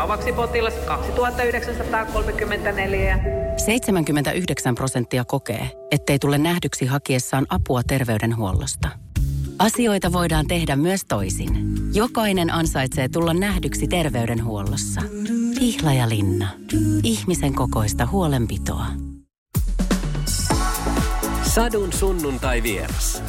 Seuraavaksi potilas 2934. 79% kokee, ettei tule nähdyksi hakiessaan apua terveydenhuollosta. Asioita voidaan tehdä myös toisin. Jokainen ansaitsee tulla nähdyksi terveydenhuollossa. Pihlajalinna. Ihmisen kokoista huolenpitoa. Sadun sunnuntai vieras.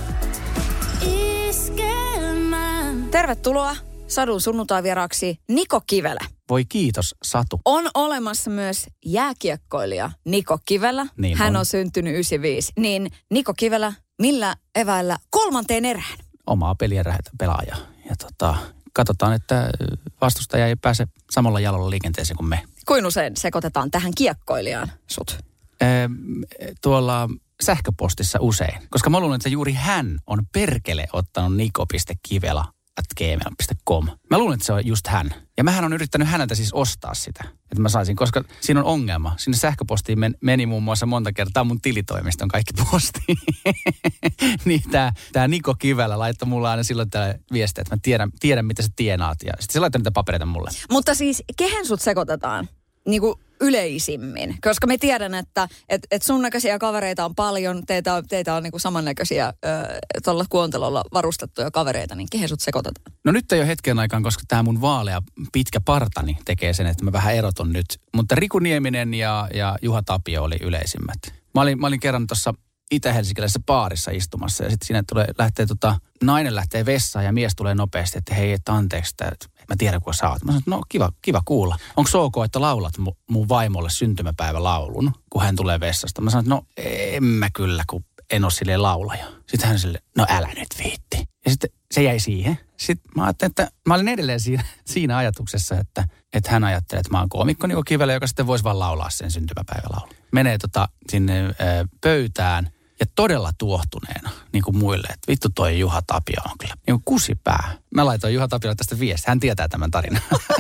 Tervetuloa Sadun sunnuntai-vieraaksi Niko Kivelä. Voi kiitos, Satu. On olemassa myös jääkiekkoilija Niko Kivelä. Niin hän on syntynyt 95. Niin Niko Kivelä, millä eväillä 3. erään? Omaa peliä pelaaja. Ja katsotaan, että vastustaja ei pääse samalla jalolla liikenteeseen kuin me. Kuinka usein sekoitetaan tähän kiekkoilijaan sut? Tuolla sähköpostissa usein. Koska mä luulen, että juuri hän on perkele ottanut niko.kivela@gmail.com. Mä luulen, että se on just hän. Ja mähän on yrittänyt häneltä siis ostaa sitä, että mä saisin, koska siinä on ongelma. Sinne sähköpostiin meni muun muassa monta kertaa mun tilitoimiston kaikki postiin. Niin tää Niko Kivelä laittoi mulle aina silloin täällä viestiä, että mä tiedän mitä sä tienaat. Ja sitten se laittoi niitä papereita mulle. Mutta siis kehen sut sekoitetaan? Niinku yleisimmin, koska me tiedän, että sun näköisiä kavereita on paljon, teitä on niinku samannäköisiä tuolla kuontelolla varustettuja kavereita, niin kehen sut sekoitetaan? No nyt ei ole hetken aikaan, koska tämä mun vaalea pitkä partani tekee sen, että mä vähän eroton nyt. Mutta Riku Nieminen ja Juha Tapio oli yleisimmät. Mä olin kerran tuossa itä-helsinkiläisessä baarissa istumassa ja sitten siinä nainen lähtee vessaan ja mies tulee nopeasti, että hei, että anteeksi, mä tiedän kuka sä oot. Mä sanoin, no kiva kuulla. Onko se ok, että laulat mun vaimolle syntymäpäivälaulun, kun hän tulee vessasta? Mä sanoin, no en mä kyllä, kun en ole silleen laulaja. Sitten hän silleen, no älä nyt viitti. Ja sitten se jäi siihen. Sitten mä ajattelin, että mä olin edelleen siinä ajatuksessa, että hän ajattelee, että mä oon koomikko Niko Kivelä, joka sitten voisi vaan laulaa sen syntymäpäivälaulun. Menee sinne pöytään. Ja todella tuohtuneena, niin kuin muille, että vittu toi Juha Tapio on kyllä niin kuin kusipää. Mä laitoin Juha Tapiolle tästä viestiä, hän tietää tämän tarinan.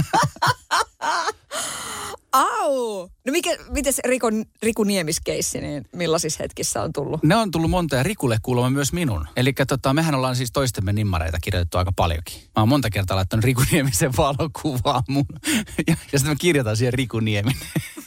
Au! No mites Riku Niemiskeissi, niin millaisissa hetkissä on tullut? Ne on tullut monta ja Rikulle kuulemma myös minun. Eli mehän ollaan siis toistemme nimmareita kirjoitettu aika paljonkin. Mä oon monta kertaa laittanut Riku Niemisen valokuvaa mun. Ja sitten mä kirjoitan siihen Riku Nieminen.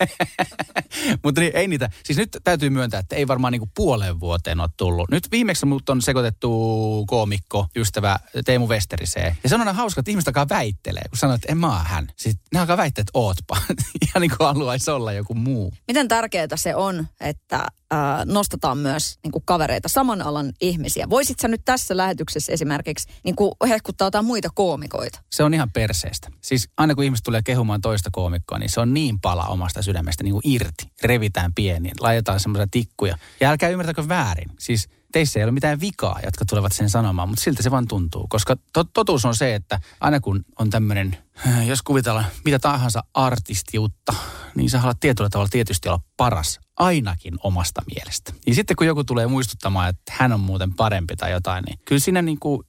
Mutta niin, ei niitä. Siis nyt täytyy myöntää, että ei varmaan niinku puoleen vuoteen ole tullut. Nyt viimeksi mut on sekoitettu koomikko, ystävä Teemu Westeriseen. Ja se on aina hauska, että ihmiset alkaa väittelee, kun sanoo, että en mä oon hän. Sitten ne alkaa väittää, että ootpa. Ja niin kuin haluaisi olla joku muu. Miten tärkeää se on, että nostetaan myös niin kuin kavereita, saman alan ihmisiä? Voisit sä nyt tässä lähetyksessä esimerkiksi niin kuin hehkuttaa jotain muita koomikoita? Se on ihan perseestä. Siis aina kun ihmiset tulee kehumaan toista koomikkoa, niin se on niin pala omasta sydämestä niin kuin irti. Revitään pieniin, laitetaan semmoisia tikkuja. Ja älkää ymmärtäkö väärin. Siis teissä ei ole mitään vikaa, jotka tulevat sen sanomaan, mutta siltä se vaan tuntuu. Koska totuus on se, että aina kun on tämmöinen, jos kuvitellaan mitä tahansa artistiutta, niin sä haluat tietyllä tavalla tietysti olla paras, ainakin omasta mielestä. Ja sitten kun joku tulee muistuttamaan, että hän on muuten parempi tai jotain, niin kyllä siinä niin kuin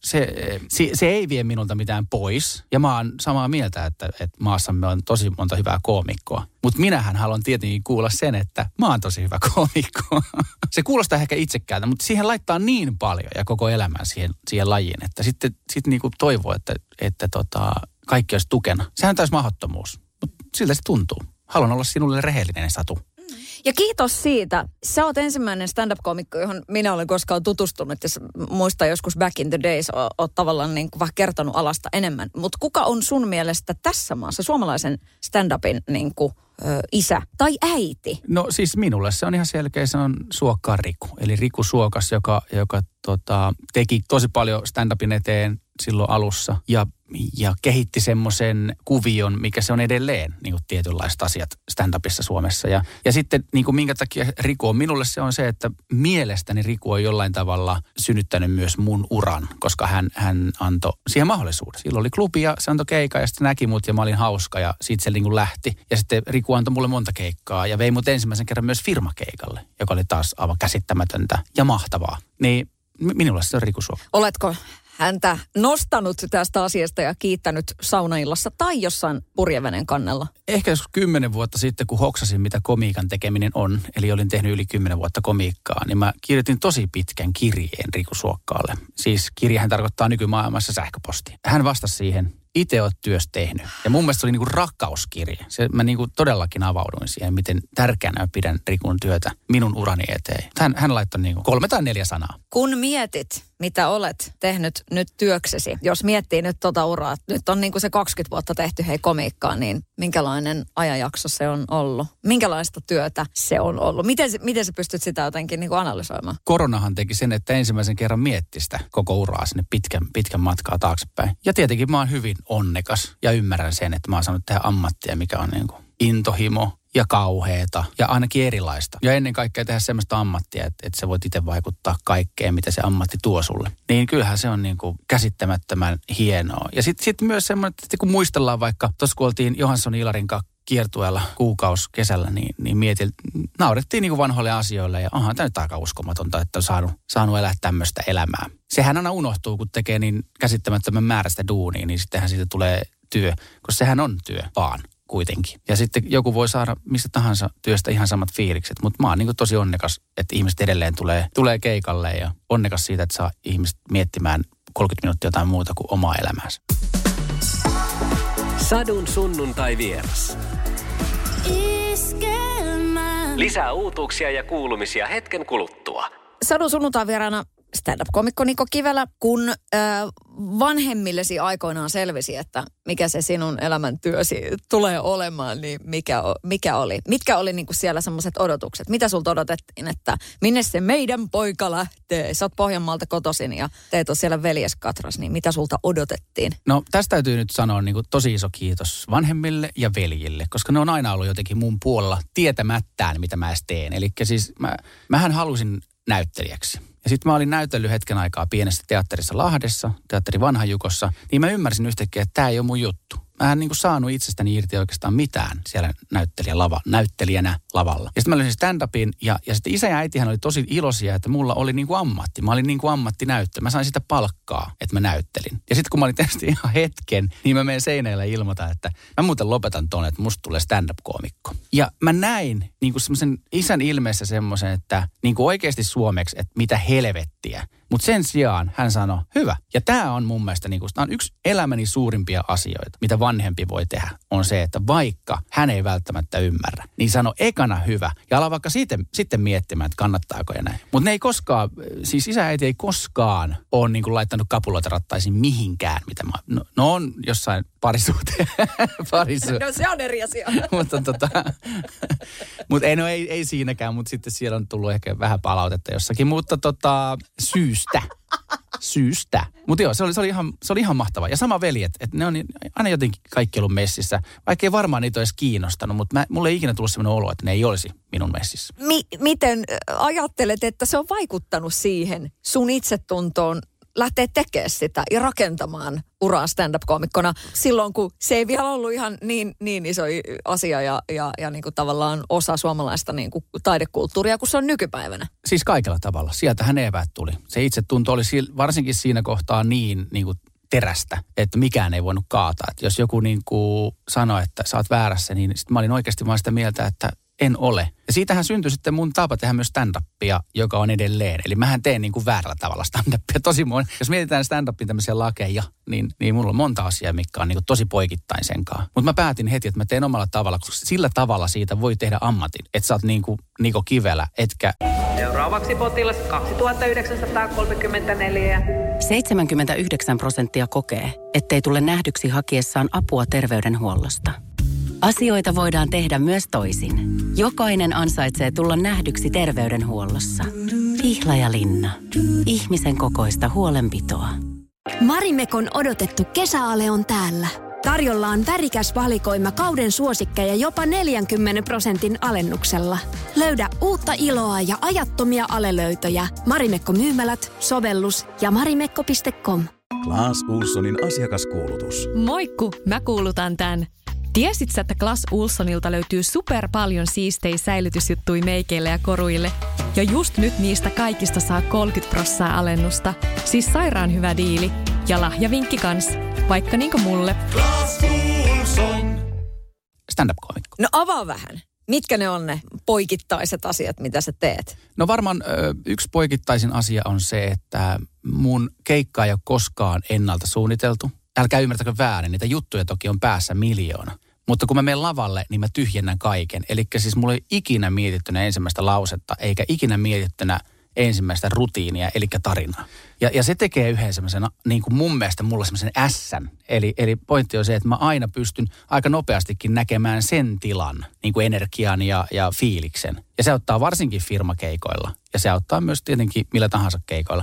se ei vie minulta mitään pois. Ja mä oon samaa mieltä, että maassamme on tosi monta hyvää koomikkoa. Mutta minähän haluan tietenkin kuulla sen, että mä oon tosi hyvä koomikko. Se kuulostaa ehkä itsekkäältä, mutta siihen laittaa niin paljon ja koko elämän siihen lajiin, että sitten niinku toivoo, että kaikki olisi tukena. Sehän on täys mahdottomuus, mutta siltä se tuntuu. Haluan olla sinulle rehellinen, Satu. Ja kiitos siitä. Sä oot ensimmäinen stand-up-komikko, johon minä olen koskaan tutustunut. Ja muistan joskus back in the days, oot tavallaan niin kuin vähän kertonut alasta enemmän. Mutta kuka on sun mielestä tässä maassa suomalaisen stand-upin niin kuin, isä tai äiti? No siis minulle se on ihan selkeä, se on Suokkaan Riku. Eli Riku Suokas, joka teki tosi paljon stand-upin eteen silloin alussa ja kehitti semmoisen kuvion, mikä se on edelleen, niin kuin tietynlaiset asiat stand-upissa Suomessa. Ja sitten niin kuin minkä takia Riku on minulle, se on se, että mielestäni Riku on jollain tavalla synnyttänyt myös mun uran, koska hän antoi siihen mahdollisuuden. Silloin oli klubi ja se antoi keikkaa ja sitten näki mut ja mä olin hauska ja siitä se niin kuin lähti. Ja sitten Riku antoi mulle monta keikkaa ja vei mut ensimmäisen kerran myös firmakeikalle, joka oli taas aivan käsittämätöntä ja mahtavaa. Niin minulle se on Riku Suokka. Oletko häntä nostanut tästä asiasta ja kiittänyt saunaillassa tai jossain purjeveden kannella? Ehkä joskus 10 vuotta sitten, kun hoksasin, mitä komiikan tekeminen on, eli olin tehnyt yli 10 vuotta komiikkaa, niin mä kirjoitin tosi pitkän kirjeen Riku Suokkaalle. Siis kirjahan tarkoittaa nykymaailmassa sähköpostia. Hän vastasi siihen itse oot työssä tehnyt. Ja mun mielestä se oli niinku rakkauskirje. Mä niinku todellakin avauduin siihen, miten tärkeänä pidän Rikun työtä minun urani eteen. Hän laittoi niinku 3 tai 4 sanaa. Kun mietit, mitä olet tehnyt nyt työksesi, jos miettii nyt uraa, nyt on niinku se 20 vuotta tehty komiikkaa, niin minkälainen ajanjakso se on ollut? Minkälaista työtä se on ollut? Miten sä pystyt sitä jotenkin niinku analysoimaan? Koronahan teki sen, että ensimmäisen kerran mietti sitä koko uraa sinne pitkän matkaa taaksepäin. Ja tietenkin mä oon hyvin onnekas ja ymmärrän sen, että mä oon saanut tehdä ammattia, mikä on niinku intohimo ja kauheeta ja ainakin erilaista. Ja ennen kaikkea tehdä semmoista ammattia, että sä voit itse vaikuttaa kaikkeen, mitä se ammatti tuo sulle. Niin kyllähän se on niinku käsittämättömän hienoa. Ja sitten myös semmoinen, että kun muistellaan vaikka, tuossa kun oltiin Johansson Ilarin kiertueella kuukausi kesällä, niin naurettiin niinku vanhoille asioille. Ja onhan tämä nyt aika uskomatonta, että on saanut elää tämmöistä elämää. Sehän aina unohtuu, kun tekee niin käsittämättömän määrästä duunia, niin sittenhän siitä tulee työ, koska sehän on työ vaan kuitenkin. Ja sitten joku voi saada mistä tahansa työstä ihan samat fiilikset, mutta mä oon niin tosi onnekas, että ihmiset edelleen tulee keikalle ja onnekas siitä, että saa ihmiset miettimään 30 minuuttia jotain muuta kuin omaa elämäänsä. Sadun sunnuntai vieras. Lisää uutuuksia ja kuulumisia hetken kuluttua. Sadun sunnuntai vieraana stand-up-komikko Niko Kivelä, kun vanhemmillesi aikoinaan selvisi, että mikä se sinun elämäntyösi tulee olemaan, niin mikä oli? Mitkä oli niinku siellä semmoiset odotukset? Mitä sulta odotettiin, että minne se meidän poika lähtee? Sä oot Pohjanmaalta kotoisin ja teet on siellä veljeskatras, niin mitä sulta odotettiin? No tästä täytyy nyt sanoa niinku tosi iso kiitos vanhemmille ja veljille, koska ne on aina ollut jotenkin mun puolella tietämättään, mitä mä edes teen. Eli siis mähän halusin näyttelijäksi. Ja sitten mä olin näytellyt hetken aikaa pienessä teatterissa Lahdessa, teatteri Vanhajukossa, niin mä ymmärsin yhtäkkiä, että tämä ei ole mun juttu. Mä en niin kuin saanut itsestäni irti oikeastaan mitään siellä näyttelijänä lavalla. Ja sitten mä löysin stand-upin ja sitten isä ja äitihän oli tosi iloisia, että mulla oli niin kuin ammatti. Mä olin niin kuin ammattinäyttelijä. Mä sain sitä palkkaa, että mä näyttelin. Ja sitten kun mä olin tehnyt ihan hetken, niin mä menen seinällä ja ilmoitan, että mä muuten lopetan ton, että musta tulee stand-up-koomikko. Ja mä näin niin kuin semmoisen isän ilmeessä semmoisen, että niin kuin oikeasti suomeksi, että mitä helvettiä. Mutta sen sijaan hän sanoi, hyvä. Ja tämä on mun mielestä niin kuin, tämä on yksi elämäni suurimpia asioita, mitä vanhempi voi tehdä, on se, että vaikka hän ei välttämättä ymmärrä, niin sano ekana hyvä. Ja ala vaikka sitten miettimään, että kannattaako ja näin. Mutta ne ei koskaan, siis isä ja äiti ei koskaan ole niin kuin laittanut kapuloita rattaisiin mihinkään, mitä mä no on jossain parisuuteen. No se on eri asia. Mutta ei siinäkään, mutta sitten siellä on tullut ehkä vähän palautetta jossakin, mutta syystä. Mutta joo, se oli ihan mahtavaa. Ja sama veljet, että ne on aina jotenkin kaikki ollut messissä. Vaikka ei varmaan niitä olisi kiinnostanut, mutta mulle ei ikinä tullut sellainen olo, että ne ei olisi minun messissä. Miten ajattelet, että se on vaikuttanut siihen sun itsetuntoon lähteä tekemään sitä ja rakentamaan uraa stand-up-koomikkona silloin, kun se ei vielä ollut ihan niin iso asia ja niin kuin tavallaan osa suomalaista niin kuin taidekulttuuria, kun se on nykypäivänä? Siis kaikella tavalla. Sieltähän ne eväät tuli. Se itsetunto oli varsinkin siinä kohtaa niin kuin terästä, että mikään ei voinut kaataa. Että jos joku niin kuin sanoi, että sä oot väärässä, niin sitten mä olin oikeasti vaan sitä mieltä, että en ole. Ja siitähän syntyi sitten mun tapa tehdä myös stand-upia, joka on edelleen. Eli mähän teen niin kuin väärällä tavalla stand-upia. Tosi jos mietitään stand-upin tämmöisiä lakeja, niin mulla on monta asiaa, mikä on niin kuin tosi poikittain senkaan. Mutta mä päätin heti, että mä teen omalla tavalla, koska sillä tavalla siitä voi tehdä ammatin. Että sä oot niin kuin Niko Kivelä, etkä... Seuraavaksi potilas 2934. 79% kokee, ettei tule nähdyksi hakiessaan apua terveydenhuollosta. Asioita voidaan tehdä myös toisin. Jokainen ansaitsee tulla nähdyksi terveydenhuollossa. Pihlajalinna. Ihmisen kokoista huolenpitoa. Marimekon odotettu kesäale on täällä. Tarjolla on värikäs valikoima kauden suosikkeja jopa 40% alennuksella. Löydä uutta iloa ja ajattomia alelöytöjä Marimekko-myymälät, sovellus ja marimekko.com. Clas Ohlsonin asiakaskuulutus. Moikku, mä kuulutan tän. Tiesit sä, että Clas Ohlsonilta löytyy super paljon siistejä säilytysjuttuja meikeille ja koruille? Ja just nyt niistä kaikista saa 30% alennusta. Siis sairaan hyvä diili. Ja lahjavinkki kans. Vaikka niinku mulle. Clas Ohlson. Stand-up-koomikko. No avaa vähän. Mitkä ne on ne poikittaiset asiat, mitä sä teet? No varmaan yksi poikittaisin asia on se, että mun keikka ei ole koskaan ennalta suunniteltu. älkää ymmärtäkö väärin, niitä juttuja toki on päässä miljoona. Mutta kun mä menen lavalle, niin mä tyhjennän kaiken. Eli siis mulla ei ikinä mietittynä ensimmäistä lausetta, eikä ikinä mietittynä ensimmäistä rutiinia, eli tarinaa. Ja se tekee yhden semmoisen, niin kuin mun mielestä mulla semmoisen ässän. Eli pointti on se, että mä aina pystyn aika nopeastikin näkemään sen tilan, niin kuin energian ja fiiliksen. Ja se auttaa varsinkin firmakeikoilla. Ja se auttaa myös tietenkin millä tahansa keikoilla.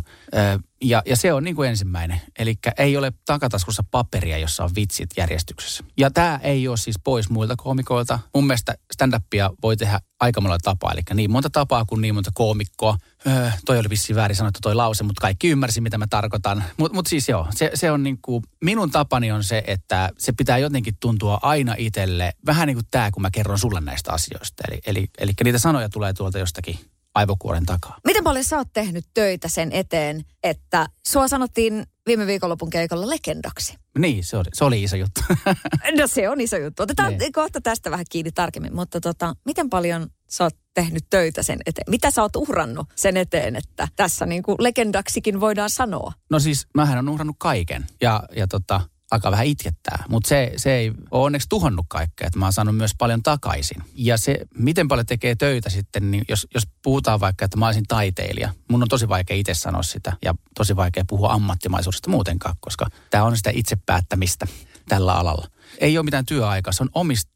Ja se on niin kuin ensimmäinen. Eli ei ole takataskussa paperia, jossa on vitsit järjestyksessä. Ja tämä ei ole siis pois muilta koomikoilta. Mun mielestä stand-upia voi tehdä aika monella tapaa. Eli niin monta tapaa kuin niin monta koomikkoa. Toi oli vissiin väärin sanottu toi lause, mutta kaikki ymmärsi, mitä mä tarkoitan. Mutta siis joo, se on niin kuin, minun tapani on se, että se pitää jotenkin tuntua aina itselle. Vähän niin kuin tämä, kun mä kerron sulle näistä asioista. Eli niitä sanoja tulee tuolta jostakin aivokuoren takaa. Miten paljon sä oot tehnyt töitä sen eteen, että sua sanottiin viime viikonlopun keikalla legendaksi? Niin, se oli iso juttu. No se on iso juttu. Otetaan kohta tästä vähän kiinni tarkemmin, mutta miten paljon sä oot tehnyt töitä sen eteen? Mitä sä oot uhrannut sen eteen, että tässä niin kuin legendaksikin voidaan sanoa? No siis, mähän on uhrannut kaiken ja alkaa vähän itkettää, mutta se ei ole onneksi tuhonnut kaikkea, että mä oon saanut myös paljon takaisin. Ja se, miten paljon tekee töitä sitten, niin jos puhutaan vaikka, että mä olisin taiteilija, mun on tosi vaikea itse sanoa sitä ja tosi vaikea puhua ammattimaisuudesta muutenkaan, koska tää on sitä itse-päättämistä tällä alalla. Ei ole mitään työaikaa, se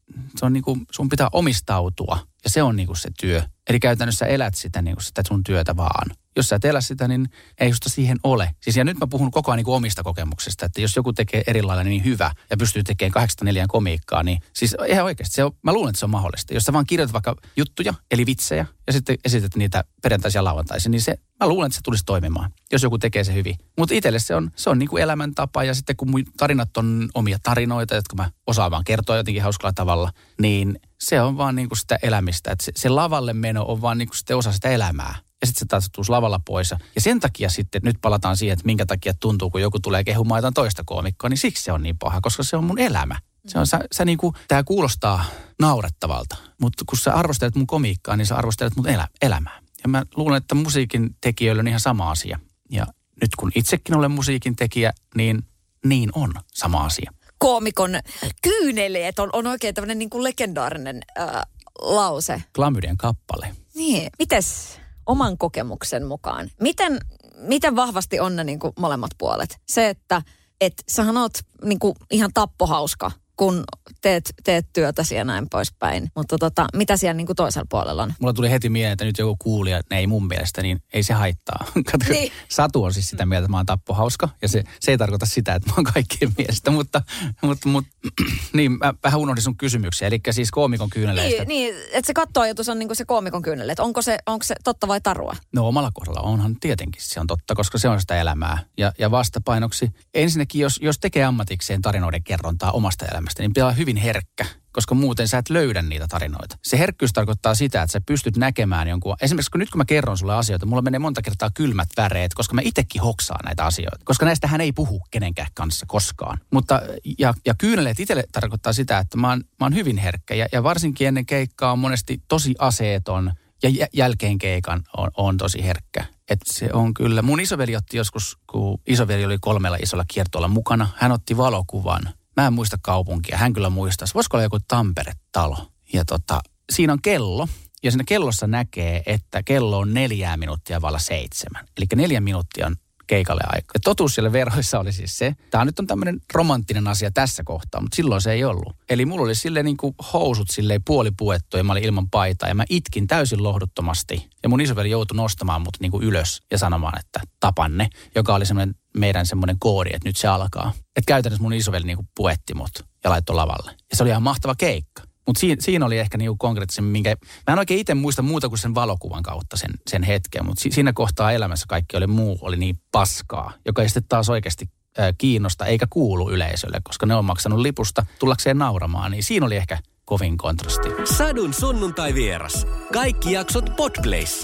on niin kuin, sun pitää omistautua ja se on niin kuin se työ. Eli käytännössä elät sitä, niin kuin sitä sun työtä vaan. Jos sä et elä sitä, niin ei susta siihen ole. Siis ja nyt mä puhun koko ajan niin kuin omista kokemuksista, että jos joku tekee eri lailla niin hyvä ja pystyy tekemään 8-4 komiikkaa, niin siis ihan oikeasti, mä luulen, että se on mahdollista. Jos sä vaan kirjoitat vaikka juttuja, eli vitsejä, ja sitten esität niitä perjantaisin ja lauantaisin, niin mä luulen, että se tulisi toimimaan, jos joku tekee se hyvin. Mutta itselle se on niin kuin elämäntapa, ja sitten kun mun tarinat on omia tarinoita, jotka mä osaan vaan kertoa jotenkin hauskalla tavalla, niin se on vaan niin kuin sitä elämistä. Että se lavalle meno on vaan niin kuin sitten osa sitä elämää. Ja sitten se taas tuus lavalla pois. Ja sen takia sitten, nyt palataan siihen, että minkä takia tuntuu, kun joku tulee kehumaan jotain toista koomikkoa, niin siksi se on niin paha, koska se on mun elämä. Se on sä niinku, tää kuulostaa naurettavalta, mutta kun sä arvostelet mun komiikkaa, niin sä arvostelet mun elämää. Ja mä luulen, että musiikin tekijöillä on ihan sama asia. Ja nyt kun itsekin olen musiikin tekijä, niin on sama asia. Koomikon kyyneleet on oikein tämmöinen niin kuin legendaarinen lause. Klamydian kappale. Niin, mites oman kokemuksen mukaan? Miten vahvasti on ne niin kuin molemmat puolet? Se, että sähän oot niin kuin ihan tappohauska, kun teet työtäsi ja näin poispäin. Mutta mitä siellä niin kuin toisella puolella on? Mulla tuli heti mieleen, että nyt joku kuulija, että ei mun mielestä, niin ei se haittaa. Niin. Satu on siis sitä mieltä, että mä oon tappohauska. Ja se ei tarkoita sitä, että mä oon kaikkien mielestä. Mutta niin, mä vähän unohdin sun kysymyksiä. Eli siis koomikon kyyneleistä. Niin, että se kattoajatus on niin kuin se koomikon kyynele. Onko se totta vai tarua? No omalla kohdalla onhan tietenkin se on totta, koska se on sitä elämää. Ja vastapainoksi, ensinnäkin jos tekee ammatikseen tarinoiden kerrontaa omasta elämästä, niin pitää olla hyvin herkkä, koska muuten sä et löydä niitä tarinoita. Se herkkyys tarkoittaa sitä, että sä pystyt näkemään jonkun. Esimerkiksi nyt kun mä kerron sulle asioita, mulla menee monta kertaa kylmät väreet, koska mä itsekin hoksaan näitä asioita. Koska näistähän ei puhu kenenkään kanssa koskaan. Mutta ja kyyneleet itselle tarkoittaa sitä, että mä oon hyvin herkkä ja varsinkin ennen keikkaa on monesti tosi aseeton ja jälkeen keikan on tosi herkkä. Että se on kyllä. Mun isoveli otti joskus, kun isoveli oli 3 isolla kiertueella mukana, hän otti valokuvan. Mä en muista kaupunkia, hän kyllä muistaisi. Voisiko olla joku Tampere-talo? Ja siinä on kello, ja siinä kellossa näkee, että kello on 4 minuuttia vailla 7. Eli 4 minuuttia on keikalle aika. Ja totuus siellä verhoissa oli siis se, tämä nyt on tämmöinen romanttinen asia tässä kohtaa, mutta silloin se ei ollut. Eli mulla oli silleen niin kuin housut silleen puolipuettu ja mä olin ilman paitaa ja mä itkin täysin lohduttomasti. Ja mun isoveli joutui nostamaan mut niin kuin ylös ja sanomaan, että tapanne, joka oli semmoinen meidän semmoinen koodi, että nyt se alkaa. Että käytännössä mun isoveli niin kuin puetti mut ja laittoi lavalle. Ja se oli ihan mahtava keikka. Mutta siinä oli ehkä niinku konkreettisemmin, minkä mä en oikein itse muista muuta kuin sen valokuvan kautta sen hetken, mutta siinä kohtaa elämässä kaikki oli niin paskaa, joka ei sitten taas oikeasti kiinnosta eikä kuulu yleisölle, koska ne on maksanut lipusta tullakseen nauramaan, niin siinä oli ehkä kovin kontrasti. Sadun sunnuntai vieras. Kaikki jaksot Podplayssä.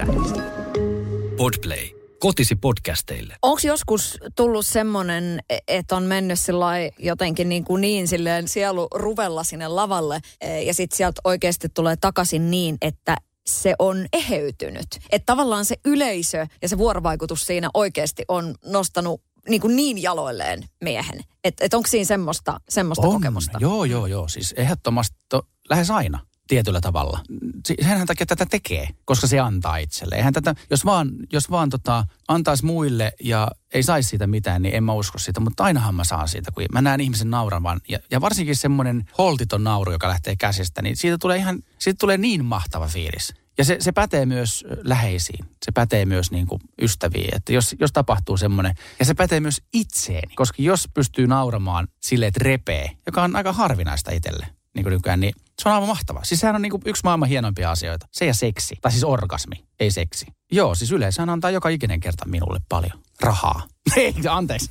Podplay. Kotisi podcasteille. Onko joskus tullut semmoinen, että on mennyt jotenkin niin silleen sielu ruvella sinne lavalle ja sitten sieltä oikeasti tulee takaisin niin, että se on eheytynyt. Että tavallaan se yleisö ja se vuorovaikutus siinä oikeasti on nostanut niin jaloilleen miehen. Että onko siinä semmoista kokemusta? Joo. Siis ehdottomasti lähes aina tietyllä tavalla. Senhän takia tätä tekee, koska se antaa itselle. Eihän tätä, jos vaan antaisi muille ja ei saisi siitä mitään, niin en mä usko siitä. Mutta ainahan mä saan siitä, kun mä näen ihmisen nauravan. Ja varsinkin semmoinen holtiton nauru, joka lähtee käsistä, niin siitä tulee niin mahtava fiilis. Ja se pätee myös läheisiin. Se pätee myös niin kuin ystäviin. Että jos tapahtuu semmoinen, ja se pätee myös itseeni. Koska jos pystyy nauramaan silleen, että repee, joka on aika harvinaista itselle, niin se on aivan mahtavaa. Siis sehän on niin kuin yksi maailman hienoimpia asioita. Se ja seksi. Tai siis orgasmi, ei seksi. Joo, siis yleensä hän antaa joka ikinen kerta minulle paljon rahaa. Ei, anteeksi.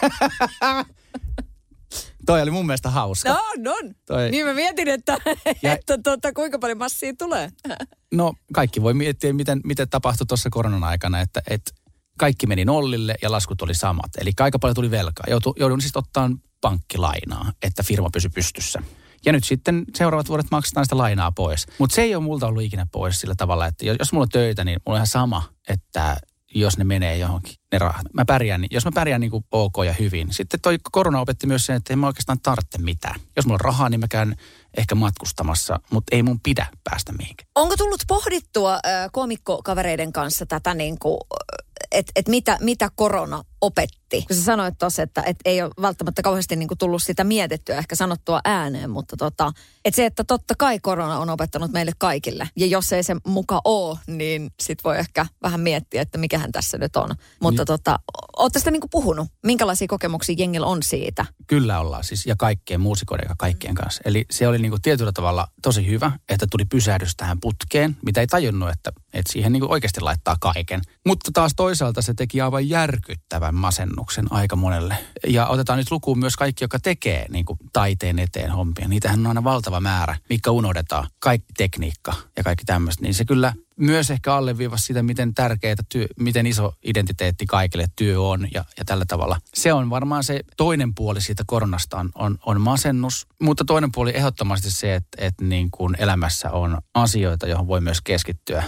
Toi oli mun mielestä hauska. No. Niin mä mietin, että kuinka paljon massia tulee. No, kaikki voi miettiä, miten tapahtui tuossa koronan aikana, että kaikki meni nollille ja laskut oli samat. Eli aika paljon tuli velkaa. Joudun siis ottaa pankkilainaa, että firma pysyi pystyssä. Ja nyt sitten seuraavat vuodet maksetaan sitä lainaa pois. Mutta se ei ole multa ollut ikinä pois sillä tavalla, että jos mulla on töitä, niin mulla on ihan sama, että jos ne menee johonkin, ne rahat. Jos mä pärjään niin kuin ok ja hyvin. Sitten toi korona opetti myös sen, että ei mä oikeastaan tarvitse mitään. Jos mulla on rahaa, niin mä käyn ehkä matkustamassa, mutta ei mun pidä päästä mihinkään. Onko tullut pohdittua koomikkokavereiden kanssa tätä niin kuin, että mitä korona opetti? Kun sä sanoit tuossa, että ei ole välttämättä kauheasti niin kuin tullut sitä mietittyä, ehkä sanottua ääneen, mutta että totta kai korona on opettanut meille kaikille. Ja jos ei se muka ole, niin sit voi ehkä vähän miettiä, että mikähän tässä nyt on. Mutta ootte sitä niin kuin puhunut? Minkälaisia kokemuksia jengillä on siitä? Kyllä ollaan siis, ja kaikkien muusikoiden ja kaikkien kanssa. Eli se oli niin kuin tietyllä tavalla tosi hyvä, että tuli pysähdys tähän putkeen, mitä ei tajunnut, että siihen niin kuin oikeasti laittaa kaiken. Mutta taas toisaalta se teki aivan järkyttävän masennuksen aika monelle. Ja otetaan nyt lukuun myös kaikki, jotka tekee niin kuin taiteen eteen hommia. Niitähän on aina valtava määrä, mikä unohdetaan. Kaikki tekniikka ja kaikki tämmöistä. Niin se kyllä myös ehkä alleviivasi sitä, miten tärkeää miten iso identiteetti kaikille työ on ja tällä tavalla. Se on varmaan se toinen puoli siitä koronasta on masennus, mutta toinen puoli ehdottomasti se, että niin kuin elämässä on asioita, johon voi myös keskittyä.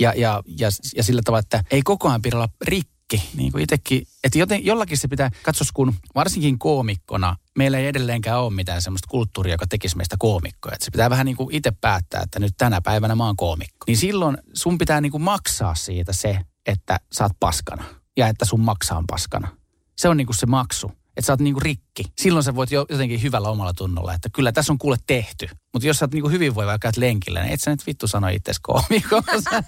Ja sillä tavalla, että ei koko ajan pidä olla rikki. Niin kuin itsekin, että jollakin se pitää, katsos kun varsinkin koomikkona, meillä ei edelleenkään ole mitään semmoista kulttuuria, joka tekisi meistä koomikkoja. Että se pitää vähän niin kuin itse päättää, että nyt tänä päivänä mä oon koomikko. Niin silloin sun pitää niin kuin maksaa siitä se, että sä oot paskana ja että sun maksa on paskana. Se on niin kuin se maksu. Että sä oot niinku rikki. Silloin sä voit jotenkin hyvällä omalla tunnolla, että kyllä tässä on kuule tehty. Mutta jos sä oot niinku hyvinvoiva ja käyt lenkillä, niin et sä nyt vittu sano itses koomikossa.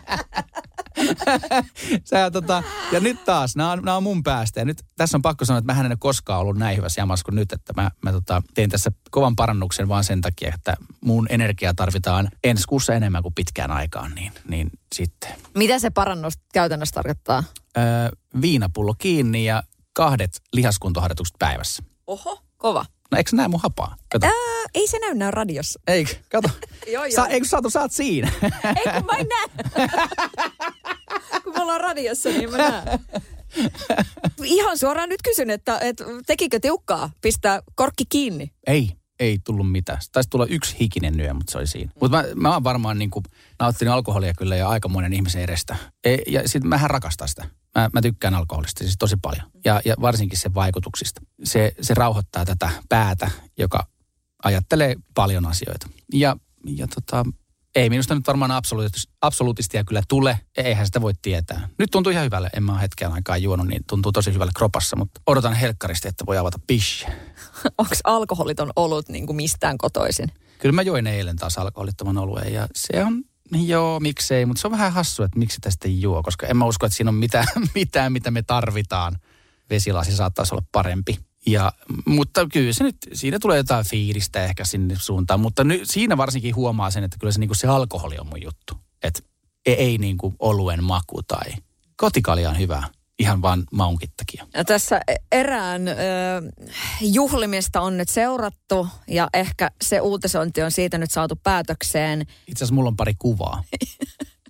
Ja nyt taas, nämä on mun päästä. Ja nyt tässä on pakko sanoa, että mähän en ole koskaan ollut näin hyvässä jamassa kuin nyt. Että mä tein tässä kovan parannuksen vaan sen takia, että mun energiaa tarvitaan ensi kuussa enemmän kuin pitkään aikaan. Niin sitten. Mitä se parannus käytännössä tarkoittaa? Viinapullo kiinni ja 2 lihaskuntoharjoitukset päivässä. Oho, kova. No eikö sä näe mun hapaa? Ei se näy radiossa. Eikö? Kato. Joo. Eikö sä oot siinä? Ei kun mä en näe. Kun me ollaan radiossa, niin mä näen. Ihan suoraan nyt kysyn, että tekikö tiukkaa pistää korkki kiinni? Ei tullut mitään. Taisi tulla 1 hikinen yö, mutta se oli siinä. Mutta mä oon varmaan niin kuin nauttinut alkoholia kyllä jo aikamoinen ihmisen edestä. Ja sitten mähän rakastan sitä. Mä tykkään alkoholista siis tosi paljon. Ja varsinkin sen vaikutuksista. Se rauhoittaa tätä päätä, joka ajattelee paljon asioita. Ja ei minusta nyt varmaan absoluutistia kyllä tule. Eihän sitä voi tietää. Nyt tuntuu ihan hyvälle. En mä ole hetken aikaa juonut, niin tuntuu tosi hyvälle kropassa. Mutta odotan helkkaristi, että voi avata pish. Onko alkoholiton olut niin kuin mistään kotoisin? Kyllä mä join eilen taas alkoholittoman oluen ja se on, joo, miksei, mutta se on vähän hassua, että miksi tästä ei juo, koska en mä usko, että siinä on mitään mitä me tarvitaan. Vesilasi saattaisi olla parempi. Mutta kyllä se nyt, siinä tulee jotain fiilistä ehkä sinne suuntaan, mutta siinä varsinkin huomaa sen, että kyllä se, niin kuin se alkoholi on mun juttu. Että ei niin kuin oluen maku tai kotikalja on hyvä. Ihan vaan maunkin takia. Ja tässä erään juhlimista on nyt seurattu ja ehkä se uutisointi on siitä nyt saatu päätökseen. Itse asiassa mulla on pari kuvaa.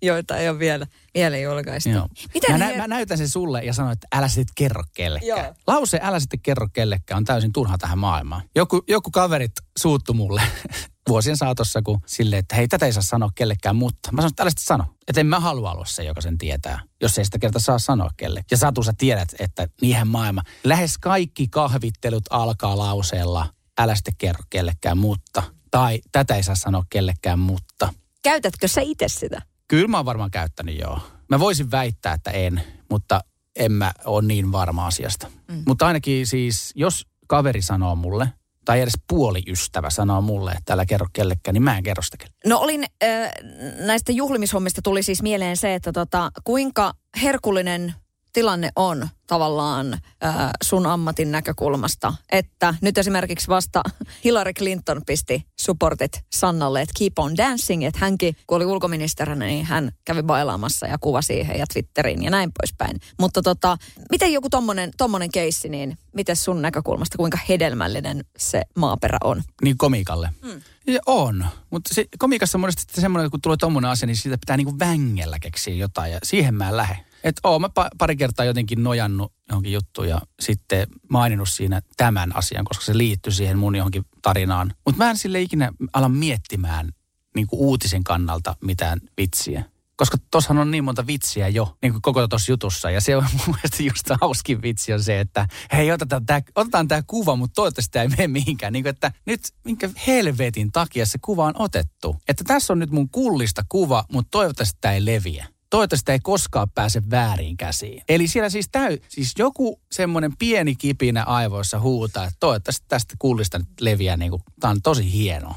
joita ei ole vielä julkaistu. Joo. Mä näytän sen sulle ja sanon, että älä sitten kerro kellekään. Joo. Lause älä sitten kerro kellekään on täysin turha tähän maailmaan. Joku kaverit suuttu mulle vuosien saatossa, kun silleen, että hei, tätä ei saa sanoa kellekään, mutta mä sanon, että älä sitten sano. Että en mä halua olla se, joka sen tietää, jos ei sitä kerta saa sanoa kellekään. Ja Satu, sä tiedät, että niinhän maailma. Lähes kaikki kahvittelut alkaa lauseella, älä sitten kerro kellekään, mutta. Tai tätä ei saa sanoa kellekään, mutta. Käytätkö sä itse sitä? Kyllä mä oon varmaan käyttänyt, joo. Mä voisin väittää, että en, mutta en mä ole niin varma asiasta. Mutta ainakin siis, jos kaveri sanoo mulle, tai edes puoliystävä sanoo mulle, että älä kerro kellekään, niin mä en kerro sitä kellekään. No näistä juhlimishommista tuli siis mieleen se, että kuinka herkullinen tilanne on tavallaan sun ammatin näkökulmasta, että nyt esimerkiksi vasta Hillary Clinton pisti supportit Sannalle, että keep on dancing, että hänkin, kun oli ulkoministerinä, niin hän kävi bailaamassa ja kuva siihen ja Twitteriin ja näin poispäin. Mutta miten joku tommonen keissi, niin miten sun näkökulmasta, kuinka hedelmällinen se maaperä on? Niin komiikalle. Ja on, mutta komiikassa on monesti semmoinen, kun tulee tommonen asia, niin siitä pitää niinku vängellä keksiä jotain ja siihen mä en lähde. Että oon mä pari kertaa jotenkin nojannut johonkin juttuun ja sitten maininnut siinä tämän asian, koska se liittyy siihen mun johonkin tarinaan. Mutta mä en sille ikinä ala miettimään niin kuin uutisen kannalta mitään vitsiä. Koska tossahan on niin monta vitsiä jo niin kuin koko tuossa jutussa. Ja se on mun mielestä just hauskin vitsi on se, että hei, otetaan tämä kuva, mutta toivottavasti tämä ei mene mihinkään. Niin kuin, että nyt minkä helvetin takia se kuva on otettu. Että tässä on nyt mun kullista kuva, mutta toivottavasti tämä ei leviä. Toivottavasti sitä ei koskaan pääse vääriin käsiin. Eli siellä siis joku semmoinen pieni kipinä aivoissa huutaa, että toivottavasti tästä kullista nyt leviää niin kuin, tää on tosi hienoa.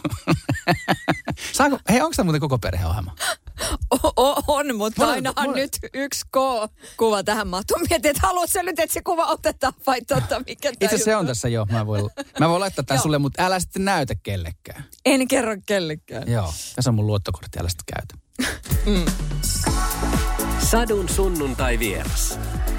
Hei, onko tämä muuten koko perheohjelma? On, mutta ainahan nyt yksi K-kuva tähän mahtuu. Mietin, että haluatko nyt, että se kuva otetaan vai mikä tämä itse se on tässä jo. Mä voin laittaa tämän sulle, mutta älä sitten näytä kellekään. En kerro kellekään. Joo, tässä on mun luottokortti, älä sitten käytä. Sadun sunnuntai vieras.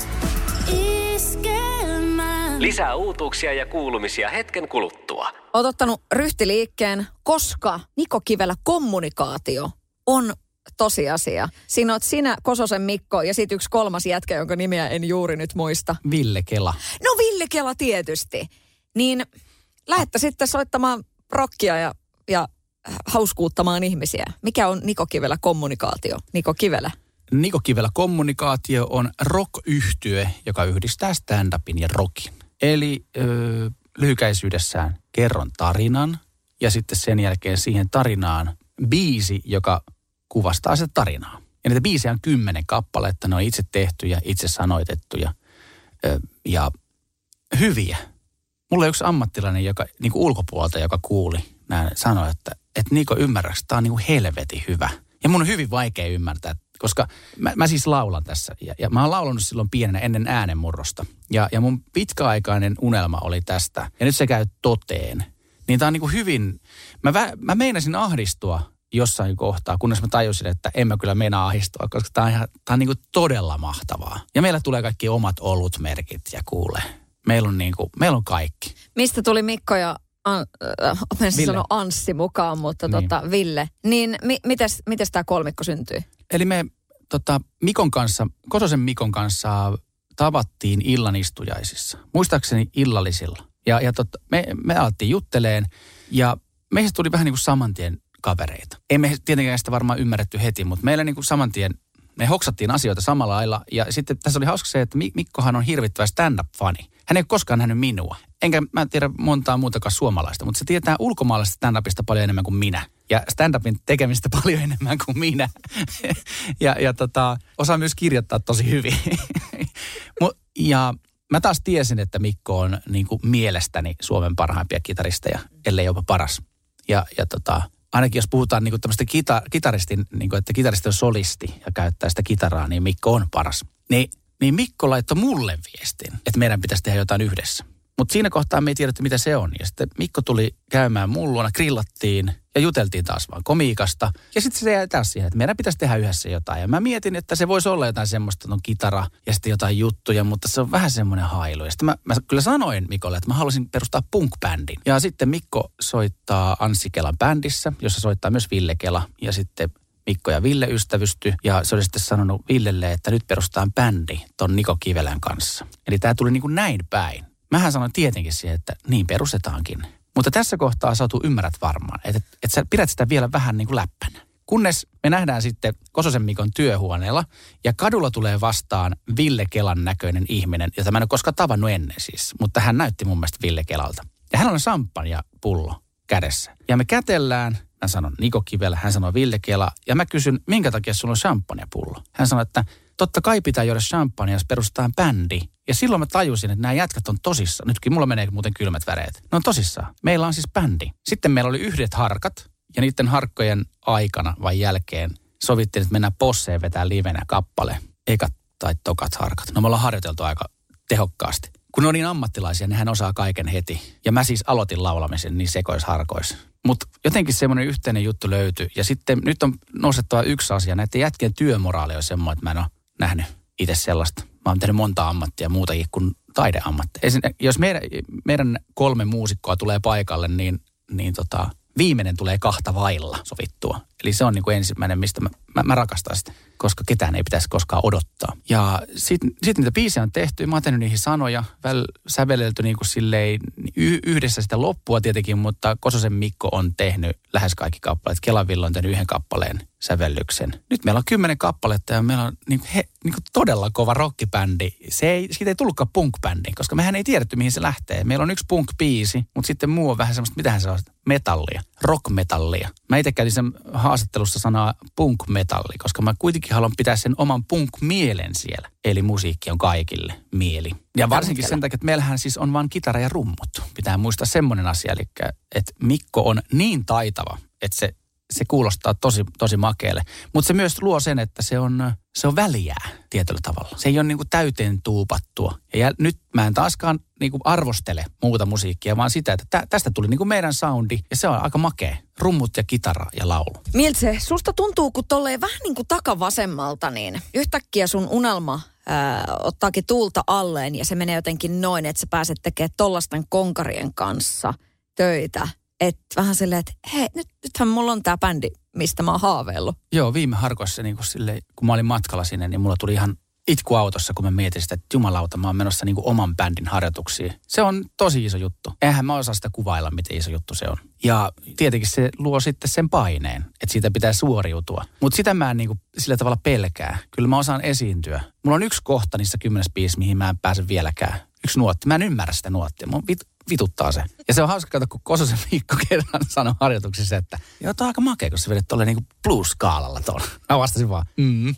Lisää uutuuksia ja kuulumisia hetken kuluttua. Oot ottanut ryhtiliikkeen, koska Niko Kivelä kommunikaatio on tosiasia. Siinä oot sinä, Kososen Mikko ja sitten yksi kolmas jätkä, jonka nimeä en juuri nyt muista. Ville Kela. No Ville Kela tietysti. Niin lähette sitten soittamaan rockia ja hauskuuttamaan ihmisiä. Mikä on Niko Kivelä kommunikaatio? Niko Kivelä. Niko Kivelä kommunikaatio on rock-yhtye, joka yhdistää stand-upin ja rockin. Eli lyhykäisyydessään kerron tarinan ja sitten sen jälkeen siihen tarinaan biisi, joka kuvastaa sitä tarinaa. Ja niitä biisejä on 10 kappaletta, ne on itse tehtyjä, itse sanoitettuja ja hyviä. Mulla on yksi ammattilainen, joka niin kuin ulkopuolelta, joka kuuli näin, sanoi, että Niko, ymmärräks, tää on niin kuin helvetin hyvä. Ja mun on hyvin vaikea ymmärtää, koska mä siis laulan tässä. Ja mä oon laulanut silloin pienenä ennen äänenmurrosta. Ja mun pitkäaikainen unelma oli tästä. Ja nyt se käy toteen. Niin tää on niin kuin hyvin, mä meinasin ahdistua jossain kohtaa, kunnes mä tajusin, että en mä kyllä meinaa ahdistua, koska tää on niin kuin todella mahtavaa. Ja meillä tulee kaikki omat olutmerkit ja kuule. Meillä on kaikki. Mistä tuli Mikko ja sanoa Anssi mukaan, mutta niin. Ville. Niin mites tämä kolmikko syntyi? Eli me Mikon kanssa, Kososen Mikon kanssa tavattiin illanistujaisissa. Muistaakseni illallisilla. Ja me alettiin jutteleen ja meistä tuli vähän niin kuin samantien kavereita. Ei me tietenkään sitä varmaan ymmärretty heti, mutta meillä niin kuin samantien, me hoksattiin asioita samalla lailla. Ja sitten tässä oli hauska se, että Mikkohan on hirvittävä stand-up-fani. Hän ei ole koskaan nähnyt minua. Enkä mä tiedä montaa muutakaan suomalaista, mutta se tietää ulkomaalaisesta stand-upista paljon enemmän kuin minä. Ja stand-upin tekemistä paljon enemmän kuin minä. ja osaa myös kirjoittaa tosi hyvin. Ja mä taas tiesin, että Mikko on niin kuin mielestäni Suomen parhaimpia kitaristeja, ellei jopa paras. Ja ainakin jos puhutaan niin kuin tämmöistä kitaristin, niin kuin, että kitaristi on solisti ja käyttää sitä kitaraa, niin Mikko on paras. Niin Mikko laittoi mulle viestin, että meidän pitäisi tehdä jotain yhdessä. Mutta siinä kohtaa me ei tiedetty, mitä se on. Ja sitten Mikko tuli käymään mun luona, grillattiin ja juteltiin taas vaan komiikasta. Ja sitten se jäi taas siihen, että meidän pitäisi tehdä yhdessä jotain. Ja mä mietin, että se voisi olla jotain semmoista, on kitara ja sitten jotain juttuja, mutta se on vähän semmoinen hailu. Ja sitten mä kyllä sanoin Mikolle, että mä haluaisin perustaa punk-bändin. Ja sitten Mikko soittaa Anssi Kelan bändissä, jossa soittaa myös Ville Kela. Ja sitten Mikko ja Ville ystävysty ja se oli sitten sanonut Villelle, että nyt perustetaan bändi ton Niko Kivelän kanssa. Eli tämä tuli niin kuin näin päin. Mähän sanoin tietenkin siihen, että niin perustetaankin. Mutta tässä kohtaa Satu ymmärrät varmaan, että sä pidät sitä vielä vähän niin kuin läppänä. Kunnes me nähdään sitten Kososen Mikon työhuoneella ja kadulla tulee vastaan Ville Kelan näköinen ihminen, jota mä en ole koskaan tavannut ennen siis, mutta hän näytti mun mielestä Ville Kelalta. Ja hän on champagnepullo kädessä. Ja me kätellään, mä sanon Niko Kivelä, hän sanoo Ville Kela ja mä kysyn, minkä takia sulla on champagnepullo? Hän sanoi, että totta kai pitää juoda champagne, jos perustetaan bändi. Ja silloin mä tajusin, että nämä jätkät on tosissaan. Nytkin mulla menee muuten kylmät väreet. Ne on tosissaan. Meillä on siis bändi. Sitten meillä oli yhdet harkat. Ja niiden harkkojen aikana vai jälkeen sovittiin, että mennään Posseen vetää livenä kappale. Ekat tai tokat harkat. No me ollaan harjoiteltu aika tehokkaasti. Kun ne on niin ammattilaisia, nehän osaa kaiken heti. Ja mä siis aloitin laulamisen niin sekoisharkoissa. Mutta jotenkin semmoinen yhteinen juttu löytyi. Ja sitten nyt on nostettava yksi asia. Näiden jätkien työmoraali on semmoinen, että mä en ole nähnyt itse sellaista. Mä oon tehnyt monta ammattia muutakin kuin taideammattia. Jos meidän 3 muusikkoa tulee paikalle, niin viimeinen tulee 2 vailla sovittua. Eli se on niin kuin ensimmäinen, mistä mä rakastan sitä, koska ketään ei pitäisi koskaan odottaa. Ja sitten niitä biisejä on tehty, mä oon tehnyt niihin sanoja, sävelelty niin kuin silleen yhdessä sitä loppua tietenkin, mutta Kososen Mikko on tehnyt lähes kaikki kappaleet. Kelavilla on tehnyt 1 kappaleen sävellyksen. Nyt meillä on 10 kappaletta ja meillä on niin kuin todella kova rockibändi. Siitä ei tullutkaan punk-bändi, koska mehän ei tiedetty, mihin se lähtee. Meillä on 1 punk-biisi, mutta sitten muu on vähän semmoista, mitähän se on, metallia, rock-metallia. Mä itse käytin sen haastattelussa sanaa punk-metalli, koska mä kuitenkin haluan pitää sen oman punk-mielen siellä. Eli musiikki on kaikille mieli. Ja varsinkin sen takia, että meillähän siis on vain kitara ja rummut. Pitää muistaa semmoinen asia, eli että Mikko on niin taitava, että se kuulostaa tosi makealle. Mutta se myös luo sen, että se on väliää tietyllä tavalla. Se ei ole niin kuin täyteen tuupattua. Ja nyt mä en taaskaan niin kuin arvostele muuta musiikkia, vaan sitä, että tästä tuli niin kuin meidän soundi. Ja se on aika makea. Rummut ja kitara ja laulu. Miltä susta tuntuu, kun tolleen vähän niin kuin takavasemmalta, niin yhtäkkiä sun unelma ottaakin tuulta alleen ja se menee jotenkin noin, että sä pääset tekemään tollasten konkarien kanssa töitä. Että vähän silleen, että hei, nythän mulla on tää bändi, mistä mä oon haaveillut. Joo, viime harkoissa niin kuin silleen, kun mä olin matkalla sinne, niin mulla tuli ihan itku autossa, kun mä mietin sitä, että jumalauta, mä oon menossa niin kuin oman bändin harjoituksiin. Se on tosi iso juttu. Eihän mä osaa sitä kuvailla, miten iso juttu se on. Ja tietenkin se luo sitten sen paineen, että siitä pitää suoriutua. Mutta sitä mä en niin kuin sillä tavalla pelkää. Kyllä mä osaan esiintyä. Mulla on 1 kohta niissä 10 biisissä, mihin mä en pääse vieläkään. 1 nuotti. Mä en ymmärrä sitä nuottia. Mun vituttaa se. Ja se on hauska katsoa, kun Kososen Mikko kerran sanoi harjoituksissa, että joo, tää on aika makea, kun sä vedet tolleen niinku blues-skaalalla tuolla. Mä vastasin vaan,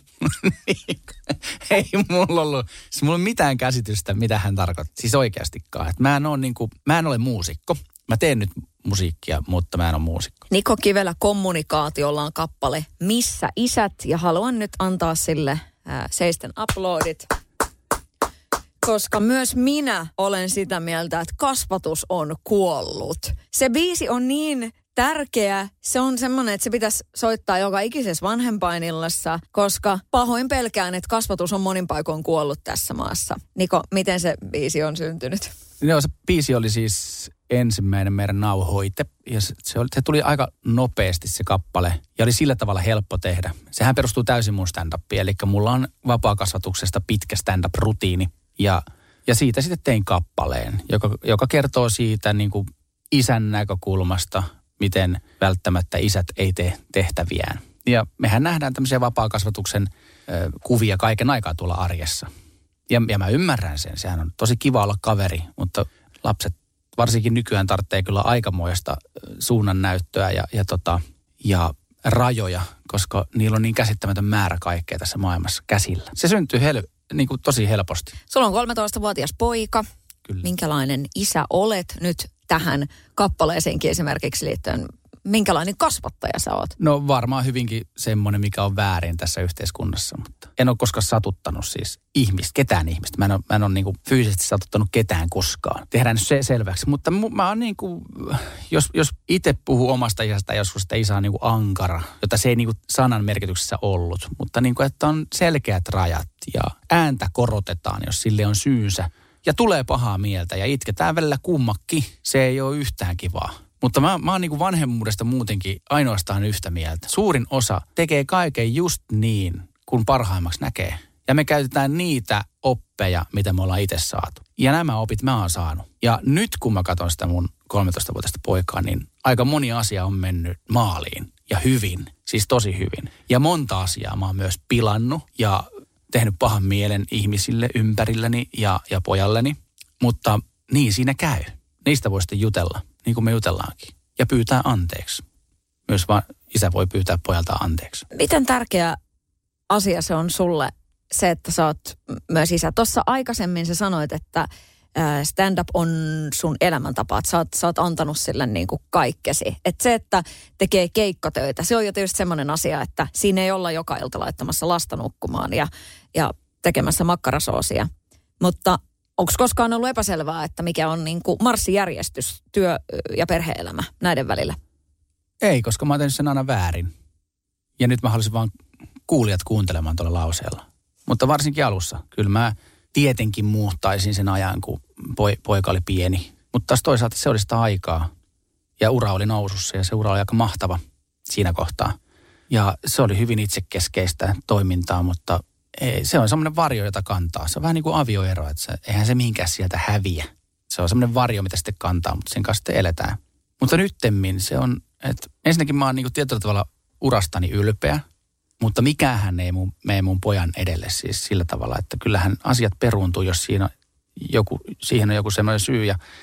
Ei mulla ollut mitään käsitystä, mitä hän tarkoitti. Siis oikeastikaan. Että mä en ole muusikko. Mä teen nyt musiikkia, mutta mä en ole muusikko. Niko Kivelä Kommunikaatiolla on kappale Missä isät? Ja haluan nyt antaa sille seisten uploadit. Koska myös minä olen sitä mieltä, että kasvatus on kuollut. Se biisi on niin tärkeä. Se on semmoinen, että se pitäisi soittaa joka ikisessä vanhempainillassa, koska pahoin pelkään, että kasvatus on monin paikoin kuollut tässä maassa. Niko, miten se biisi on syntynyt? No, se biisi oli siis ensimmäinen meidän nauhoite. Ja se tuli aika nopeasti se kappale. Ja oli sillä tavalla helppo tehdä. Sehän perustuu täysin mun stand-upiin. Eli mulla on vapaakasvatuksesta pitkä stand-up-rutiini. Ja siitä sitten tein kappaleen, joka kertoo siitä niin kuin isän näkökulmasta, miten välttämättä isät ei tee tehtäviään. Ja mehän nähdään tämmöisiä vapaakasvatuksen kuvia kaiken aikaa tuolla arjessa. Ja mä ymmärrän sen, sehän on tosi kiva olla kaveri, mutta lapset varsinkin nykyään tarvitsee kyllä aikamoista suunnannäyttöä ja rajoja, koska niillä on niin käsittämätön määrä kaikkea tässä maailmassa käsillä. Se syntyy niin kuin tosi helposti. Sulla on 13-vuotias poika. Kyllä. Minkälainen isä olet nyt tähän kappaleeseenkin esimerkiksi liittyen? Minkälainen kasvattaja sä oot? No varmaan hyvinkin semmoinen, mikä on väärin tässä yhteiskunnassa, mutta en ole koskaan satuttanut siis ketään ihmistä. Mä en ole niin kuin fyysisesti satuttanut ketään koskaan. Tehdään nyt se selväksi, mutta mä oon niin kuin, jos itse puhuu omasta isästä joskus, että isä on niin kuin ankara, jota se ei niin kuin sanan merkityksessä ollut, mutta niin kuin, että on selkeät rajat ja ääntä korotetaan, jos sille on syynsä. Ja tulee pahaa mieltä ja itketään välillä kummakki. Se ei ole yhtään kivaa. Mutta mä oon niin kuin vanhemmuudesta muutenkin ainoastaan yhtä mieltä. Suurin osa tekee kaiken just niin, kun parhaimmaksi näkee. Ja me käytetään niitä oppeja, mitä me ollaan itse saatu. Ja nämä opit mä oon saanut. Ja nyt kun mä katson sitä mun 13-vuotiaista poikaa, niin aika moni asia on mennyt maaliin. Ja hyvin, siis tosi hyvin. Ja monta asiaa mä oon myös pilannut ja tehnyt pahan mielen ihmisille ympärilläni ja pojalleni. Mutta niin siinä käy. Niistä voi sitten jutella, niin kuin me jutellaankin. Ja pyytää anteeksi. Myös vaan isä voi pyytää pojalta anteeksi. Miten tärkeä asia se on sulle, se, että sä oot myös isä? Tuossa aikaisemmin sä sanoit, että stand-up on sun elämäntapa, että sä oot antanut sille niin kuin kaikkesi. Että se, että tekee keikkatöitä, se on jo tietysti semmoinen asia, että siinä ei olla joka ilta laittamassa lasta nukkumaan ja tekemässä makkarasoosia. Mutta onko koskaan ollut epäselvää, että mikä on niin kuin marssijärjestys, työ- ja perhe-elämä näiden välillä? Ei, koska mä oon tehnyt sen aina väärin. Ja nyt mä haluaisin vaan kuulijat kuuntelemaan tuolla lauseella. Mutta varsinkin alussa. Kyllä mä tietenkin muuttaisin sen ajan, kun poika oli pieni. Mutta taas toisaalta se oli sitä aikaa. Ja ura oli nousussa ja se ura oli aika mahtava siinä kohtaa. Ja se oli hyvin itsekeskeistä toimintaa, mutta se on semmoinen varjo, jota kantaa. Se on vähän niin kuin avioero, että eihän se mihinkään sieltä häviä. Se on semmoinen varjo, mitä sitten kantaa, mutta sen kanssa sitten eletään. Mutta nyttemmin se on, että ensinnäkin mä oon niin kuin tietyllä tavalla urastani ylpeä, mutta mikähän ei mene mun pojan edelle siis sillä tavalla, että kyllähän asiat peruuntuu, jos siihen on joku semmoinen syy.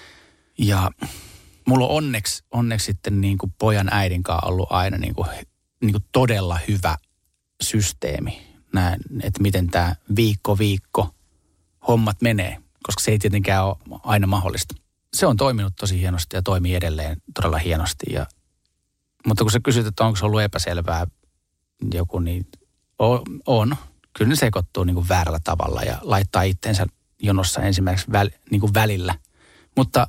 Ja mulla on onneksi sitten niin kuin pojan äidin kanssa ollut aina niin kuin todella hyvä systeemi. Näin, että miten tämä viikko hommat menee, koska se ei tietenkään ole aina mahdollista. Se on toiminut tosi hienosti ja toimii edelleen todella hienosti. Mutta kun sä kysyt, että onko se ollut epäselvää joku, niin on. Kyllä ne sekoittuu niin kuin väärällä tavalla ja laittaa itteensä jonossa ensimmäiseksi niin kuin välillä. Mutta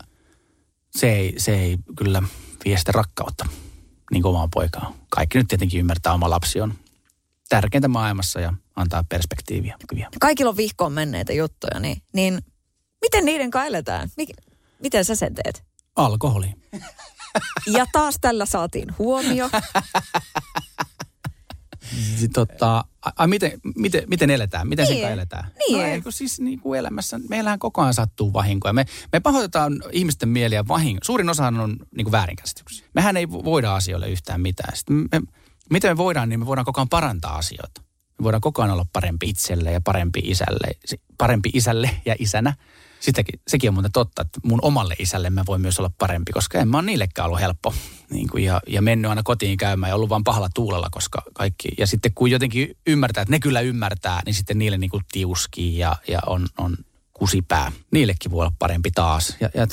se ei kyllä vie sitä rakkautta niin kuin omaan poikaan. Kaikki nyt tietenkin ymmärtää, oma lapsi on tärkeintä maailmassa ja antaa perspektiiviä. Kaikilla on vihkoon menneitä juttuja, niin miten niiden kanssa eletään? Miten sä sen teet? Alkoholi. Ja taas tällä saatiin huomio. Miten eletään? Miten niin, sen eletään? Niin. No eikö siis niin kuin elämässä, meillähän koko ajan sattuu vahinkoja. Me pahoitetaan ihmisten mieliä vahinko. Suurin osahan on niin kuin väärinkäsityksiä. Mehän ei voida asioille yhtään mitään. Miten me voidaan, niin me voidaan koko ajan parantaa asioita. Me voidaan koko ajan olla parempi itselle ja parempi isälle ja isänä. Sekin on muuten totta, että mun omalle isälle mä voin myös olla parempi, koska en mä ole niillekään ollut helppo. Niin kuin, ja mennyt aina kotiin käymään ja ollut vaan pahalla tuulella, koska kaikki. Ja sitten kun jotenkin ymmärtää, että ne kyllä ymmärtää, niin sitten niille niin kuin tiuskii ja on kusipää. Niillekin voi olla parempi taas.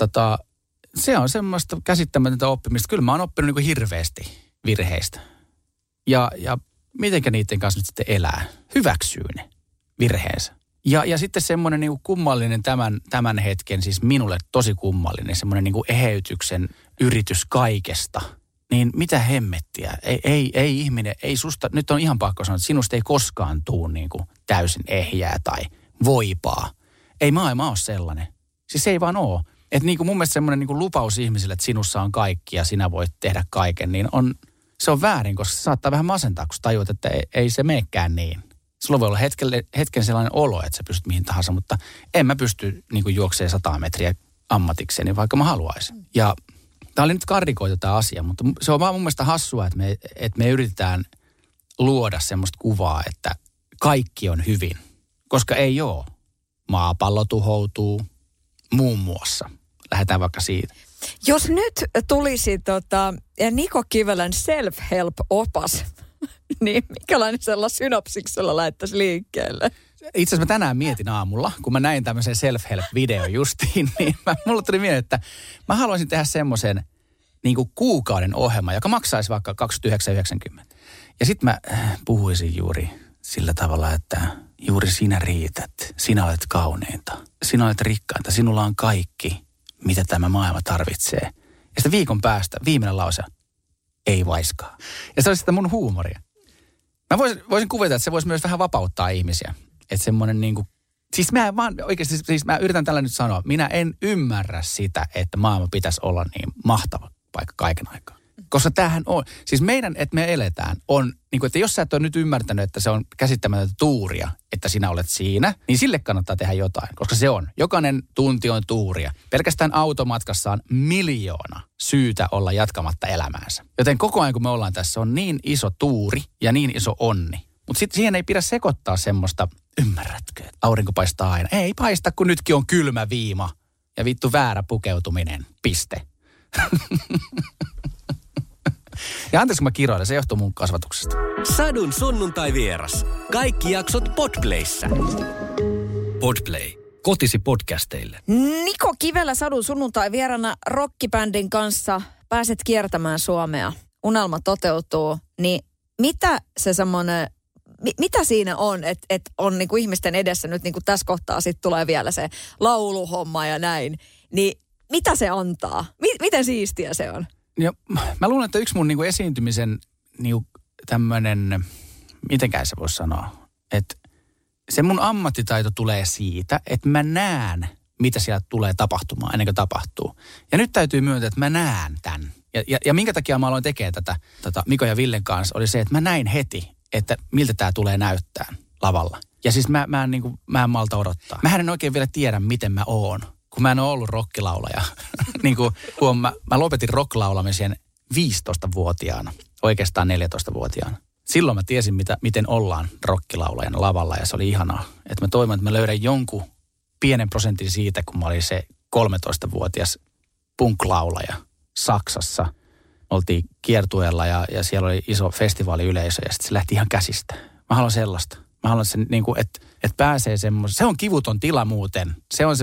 Se on semmoista käsittämätöntä oppimista. Kyllä mä oon oppinut niin kuin hirveästi virheistä. Ja mitenkä niiden kanssa nyt sitten elää? Hyväksyy ne virheensä. Ja sitten semmoinen niin kuin kummallinen tämän hetken, siis minulle tosi kummallinen, semmoinen niin kuin eheytyksen yritys kaikesta. Niin mitä hemmettiä? Ei ihminen, ei susta, nyt on ihan pakko sanoa, että sinusta ei koskaan tule niin kuin täysin ehjää tai voipaa. Ei maailma ole sellainen. Siis se ei vaan ole. Että niin kuin mun mielestä semmoinen niin kuin lupaus ihmisille, että sinussa on kaikki ja sinä voit tehdä kaiken, niin se on väärin, koska se saattaa vähän masentaa, kun tajuat, että ei se meekään niin. Sulla voi olla hetken sellainen olo, että sä pystyt mihin tahansa, mutta en mä pysty niin kuin juoksemaan 100 metriä ammatikseni, vaikka mä haluaisin. Ja tää oli nyt karrikoitu tämä asia, mutta se on vaan mun mielestä hassua, että me yritetään luoda semmoista kuvaa, että kaikki on hyvin, koska ei ole. Maapallo tuhoutuu muun muassa. Lähdetään vaikka siitä. Jos nyt tulisi Niko Kivelän self-help-opas, niin mikälainen sellainen synopsiksella laittaisi liikkeelle? Itse asiassa mä tänään mietin aamulla, kun mä näin tämmöisen self-help-video justiin, niin mulle tuli mieleen, että mä haluaisin tehdä semmoisen niin kuin kuukauden ohjelman, joka maksaisi vaikka 29,90. Ja sitten mä puhuisin juuri sillä tavalla, että juuri sinä riität, sinä olet kauneinta, sinä olet rikkainta, sinulla on kaikki, mitä tämä maailma tarvitsee. Ja sitten viikon päästä viimeinen lause, ei vaiskaa. Ja se olisi sitä mun huumoria. Mä voisin kuvitella, että se voisi myös vähän vapauttaa ihmisiä. Että semmoinen niinku, siis mä vaan oikeasti, siis mä yritän tällä nyt sanoa, minä en ymmärrä sitä, että maailma pitäisi olla niin mahtava. paikka kaiken aikaa. Koska tämähän on, siis meidän, että me eletään, on, niin kuin, että jos sä et ole nyt ymmärtänyt, että se on käsittämätöntä tuuria, että sinä olet siinä, niin sille kannattaa tehdä jotain, koska se on. Jokainen tunti on tuuria. Pelkästään automatkassa on 1 000 000 syytä olla jatkamatta elämäänsä. Joten koko ajan, kun me ollaan tässä, on niin iso tuuri ja niin iso onni. Mutta sitten siihen ei pidä sekoittaa semmoista, ymmärrätkö, että aurinko paistaa aina. Ei paista, kun nytkin on kylmä viima ja vittu väärä pukeutuminen. Piste. Ja anteeksi, kun mä kiroilen, se johtuu mun kasvatuksesta. Sadun sunnuntai vieras. Kaikki jaksot Podplayssä. Podplay. Kotisi podcasteille. Niko Kivelä Sadun sunnuntai vierana rockibändin kanssa. Pääset kiertämään Suomea. Unelma toteutuu. Niin mitä se semmoinen, mitä siinä on, että on niinku ihmisten edessä nyt niinku tässä kohtaa sitten tulee vielä se lauluhomma ja näin. Niin mitä se antaa? Miten siistiä se on? Ja mä luulen, että yksi mun niinku esiintymisen niinku tämmöinen, mitenkään se voisi sanoa, että se mun ammattitaito tulee siitä, että mä näen, mitä siellä tulee tapahtumaan ennen kuin tapahtuu. Ja nyt täytyy myöntää, että mä näen tämän. Ja minkä takia mä aloin tekemään tätä Mikon ja Villen kanssa, oli se, että mä näin heti, että miltä tämä tulee näyttää lavalla. Ja siis mä en malta odottaa. Mähän en oikein vielä tiedä, miten mä oon. Kun mä en ole ollut rockilaulaja. Niin kuin mä lopetin rocklaulamisen 15-vuotiaana, oikeastaan 14-vuotiaana. Silloin mä tiesin, miten ollaan rockilaulajana lavalla ja se oli ihanaa. Että mä toivon, että mä löydän jonkun pienen prosentin siitä, kun mä olin se 13-vuotias punklaulaja Saksassa. Oltiin kiertueella ja siellä oli iso festivaaliyleisö ja sitten se lähti ihan käsistä. Mä haluan sellaista. Mä haluan sen, niin kuin, että pääsee semmoisen. Se on kivuton tila muuten.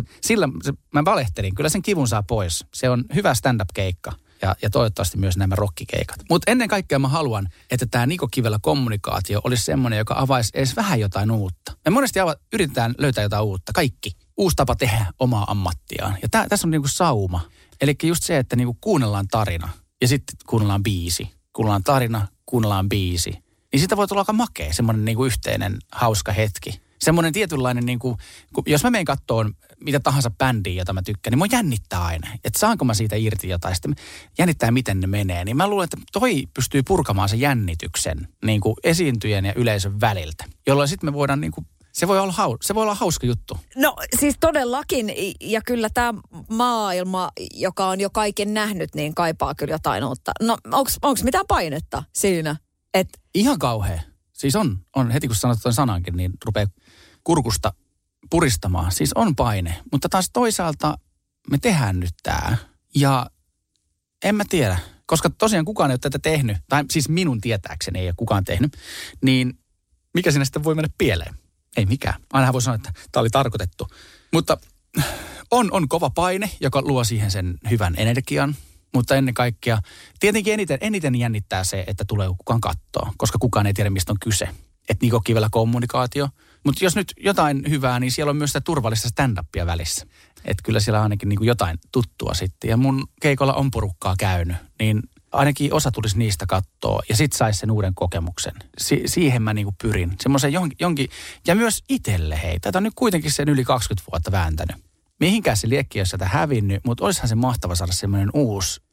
Mä valehtelin. Kyllä sen kivun saa pois. Se on hyvä stand-up-keikka ja toivottavasti myös nämä rockikeikat. Mutta ennen kaikkea mä haluan, että tämä Niko Kivelä kommunikaatio olisi semmoinen, joka avaisi edes vähän jotain uutta. Me monesti yritetään löytää jotain uutta. Kaikki. Uusi tapa tehdä omaa ammattiaan. Ja tässä on niinku sauma. Eli just se, että niinku kuunnellaan tarina ja sitten kuunnellaan biisi. Kuunnellaan tarina, kuunnellaan biisi. Niin siitä voi tulla aika makea, semmoinen niinku yhteinen hauska hetki. Semmoinen tietynlainen, niinku, jos mä menen kattoon mitä tahansa bändiä, jota mä tykkään, niin mua jännittää aina. Että saanko mä siitä irti jotain, sitten jännittää miten ne menee. Niin mä luulen, että toi pystyy purkamaan sen jännityksen niinku esiintyjän ja yleisön väliltä. Jolloin sitten me voidaan niinku, se voi olla hauska juttu. No siis todellakin, ja kyllä tämä maailma, joka on jo kaiken nähnyt, niin kaipaa kyllä jotain uutta. No onko mitään painetta siinä? Ihan kauhea. Siis on heti kun sanot tuon sanankin, niin rupeaa kurkusta puristamaan. Siis on paine. Mutta taas toisaalta me tehdään nyt tää. Ja en mä tiedä. Koska tosiaan kukaan ei ole tätä tehnyt, tai siis minun tietääkseni ei ole kukaan tehnyt, niin mikä siinä sitten voi mennä pieleen? Ei mikään. Ainahan voi sanoa, että tämä oli tarkoitettu. Mutta on kova paine, joka luo siihen sen hyvän energian. Mutta ennen kaikkea, tietenkin eniten jännittää se, että tulee kukaan kattoo, koska kukaan ei tiedä, mistä on kyse. Että Niko Kivelä kommunikaatio. Mutta jos nyt jotain hyvää, niin siellä on myös sitä turvallista stand-upia välissä. Että kyllä siellä ainakin niin kuin jotain tuttua sitten. Ja mun keikolla on porukkaa käynyt, niin ainakin osa tulisi niistä katsoa ja sit saisi sen uuden kokemuksen. Siihen mä niin kuin pyrin. Semmoisen jonkin, ja myös itselle hei. Tätä on nyt kuitenkin sen yli 20 vuotta vääntänyt. Mihinkään se liekki ei ole sitä hävinnyt, mutta olisihan se mahtava saada semmoinen uusi.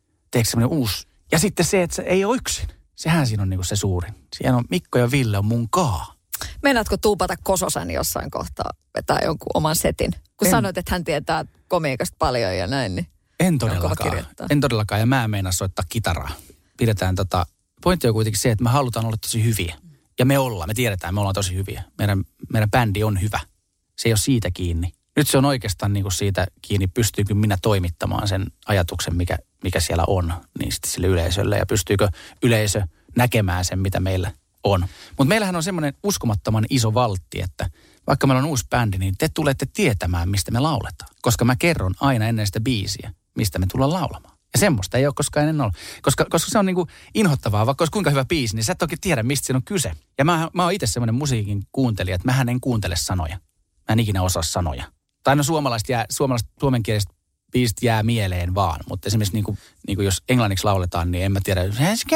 Ja sitten se, että se ei ole yksin. Sehän siinä on niinku se suurin. Siinä on Mikko ja Ville on mun kaa. Meinaatko tuupata Kososen jossain kohtaa, vetää jonkun oman setin? Kun sanoit, että hän tietää komiikasta paljon ja näin, niin en todellakaan. Ja mä en meinaa soittaa kitaraa. Pidetään pointti on kuitenkin se, että me halutaan olla tosi hyviä. Ja me tiedetään, me ollaan tosi hyviä. Meidän bändi on hyvä. Se ei ole siitä kiinni. Nyt se on oikeastaan niin kuin siitä kiinni, pystyykö minä toimittamaan sen ajatuksen, mikä siellä on, niin sitten sille yleisölle. Ja pystyykö yleisö näkemään sen, mitä meillä on. Mutta meillähän on semmoinen uskomattoman iso valtti, että vaikka meillä on uusi bändi, niin te tulette tietämään, mistä me lauletaan. Koska mä kerron aina ennen sitä biisiä, mistä me tullaan laulamaan. Ja semmoista ei ole koskaan ennen ollut. Koska se on niin kuin inhottavaa, vaikka olisi kuinka hyvä biisi, niin sä et oikein tiedä, mistä siinä on kyse. Ja mä oon itse semmoinen musiikin kuuntelija, että mähän en kuuntele sanoja. Mä en ikinä osaa sanoja. Tai no suomenkieliset biisit jää mieleen vaan, mutta esimerkiksi niin kuin jos englanniksi lauletaan, niin en mä tiedä,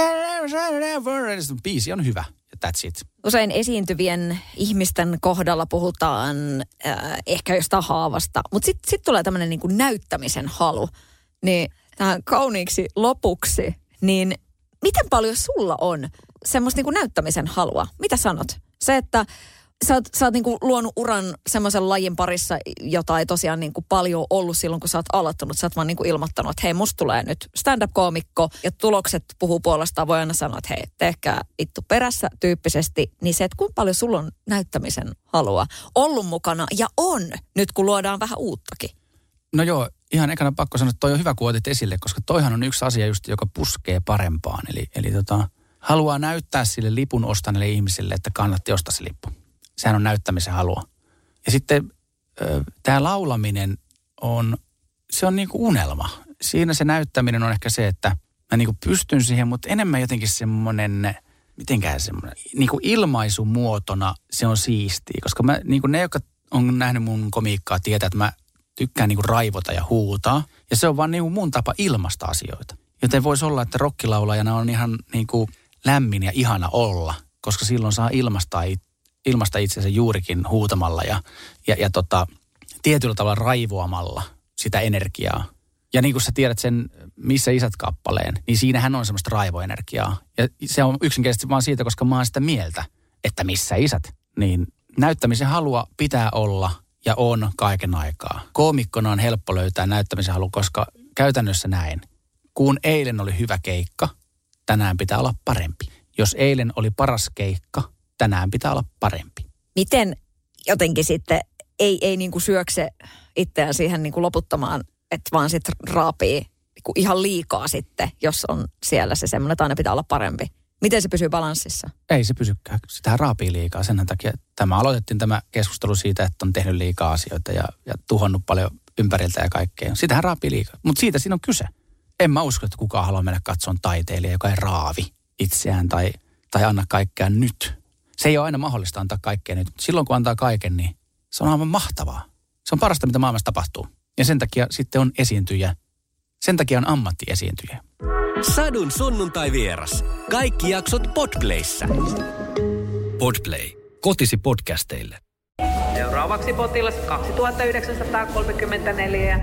biisi on hyvä ja that's it. Usein esiintyvien ihmisten kohdalla puhutaan ehkä jostain haavasta, mutta sitten tulee tämmöinen niin kuin näyttämisen halu. Niin tähän kauniiksi lopuksi, niin miten paljon sulla on semmoista niin kuin näyttämisen halua? Mitä sanot? Se, että sä oot niin kuin luonut uran semmoisen lajin parissa, jota ei tosiaan niin kuin paljon ollut silloin, kun sä oot aloittanut. Sä oot vaan niin kuin ilmoittanut, että hei, musta tulee nyt stand-up-koomikko ja tulokset puhuu puolestaan. Voi aina sanoa, että hei, tehkää ittu perässä tyyppisesti. Niin se, että kuinka paljon sulla on näyttämisen halua ollut mukana ja on nyt, kun luodaan vähän uuttakin. No joo, ihan ekana pakko sanoa, että toi on hyvä, kun otit esille, koska toihan on yksi asia just, joka puskee parempaan. Eli haluaa näyttää sille lipun ostaneelle ihmiselle, että kannatti ostaa se lippu. Sehän on näyttämisen halua. Ja sitten tämä laulaminen se on niinku unelma. Siinä se näyttäminen on ehkä se, että mä niinku pystyn siihen, mutta enemmän jotenkin semmoinen, mitenkään semmoinen, niinku ilmaisumuotona se on siistiä. Koska niinku ne, jotka on nähnyt mun komiikkaa, tietää, että mä tykkään niinku raivota ja huutaa. Ja se on vaan niinku mun tapa ilmaista asioita. Joten voisi olla, että rockilaulajana on ihan niinku lämmin ja ihana olla, koska silloin saa ilmaista itsensä juurikin huutamalla ja tietyllä tavalla raivoamalla sitä energiaa. Ja niin kuin sä tiedät sen Missä isät -kappaleen, niin siinähän on semmoista raivoenergiaa. Ja se on yksinkertaisesti vaan siitä, koska mä oon sitä mieltä, että missä isät. Niin näyttämisen halua pitää olla ja on kaiken aikaa. Koomikkona on helppo löytää näyttämisen halu, koska käytännössä näin. Kun eilen oli hyvä keikka, tänään pitää olla parempi. Jos eilen oli paras keikka, tänään pitää olla parempi. Miten jotenkin sitten ei niin kuin syökse itseään siihen niin kuin loputtomaan, että vaan sitten raapii niin kuin ihan liikaa sitten, jos on siellä se semmoinen, että aina pitää olla parempi. Miten se pysyy balanssissa? Ei se pysykään. Sitähän raapii liikaa. Sen takia aloitettiin tämä keskustelu siitä, että on tehnyt liikaa asioita ja tuhonnut paljon ympäriltä ja kaikkea. Sitähän raapii liikaa. Mutta siitä siinä on kyse. En mä usko, että kukaan haluaa mennä katsomaan taiteilija, joka ei raavi itseään tai anna kaikkea nyt. Se ei ole aina mahdollista antaa kaikkea nyt. Silloin kun antaa kaiken, niin se on aivan mahtavaa. Se on parasta, mitä maailmassa tapahtuu. Ja sen takia sitten on esiintyjä. Sen takia on ammattiesiintyjä. Sadun sunnuntai vieras. Kaikki jaksot Podplayssä. Podplay. Kotisi podcasteille. Seuraavaksi potilas 2934.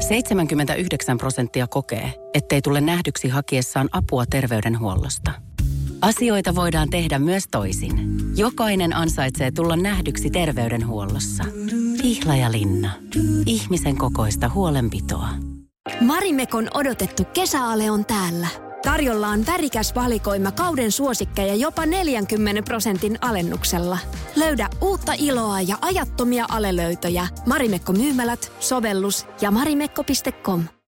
79% kokee, ettei tule nähdyksi hakiessaan apua terveydenhuollosta. Asioita voidaan tehdä myös toisin. Jokainen ansaitsee tulla nähdyksi terveydenhuollossa. Pihlajalinna. Ihmisen kokoista huolenpitoa. Marimekon odotettu kesäale on täällä. Tarjolla on värikäs valikoima kauden suosikkeja jopa 40% alennuksella. Löydä uutta iloa ja ajattomia alelöytöjä Marimekko-myymälät, sovellus ja marimekko.com.